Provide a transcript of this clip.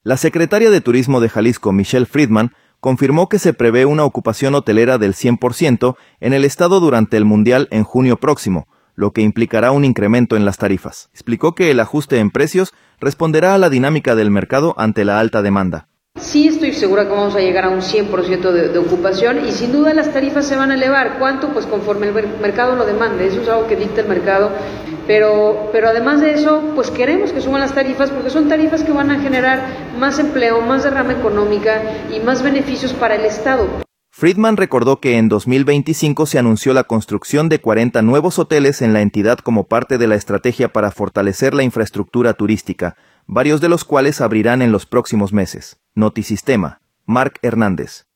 La secretaria de Turismo de Jalisco, Michelle Friedman, confirmó que se prevé una ocupación hotelera del 100% en el estado durante el Mundial en junio próximo, lo que implicará un incremento en las tarifas. Explicó que el ajuste en precios responderá a la dinámica del mercado ante la alta demanda. Sí estoy segura que vamos a llegar a un 100% de ocupación y sin duda las tarifas se van a elevar. ¿Cuánto? Pues conforme el mercado lo demande. Eso es algo que dicta el mercado. Pero además de eso, pues queremos que suban las tarifas porque son tarifas que van a generar más empleo, más derrama económica y más beneficios para el Estado. Friedman recordó que en 2025 se anunció la construcción de 40 nuevos hoteles en la entidad como parte de la estrategia para fortalecer la infraestructura turística, varios de los cuales abrirán en los próximos meses. Notisistema, Marc Hernández.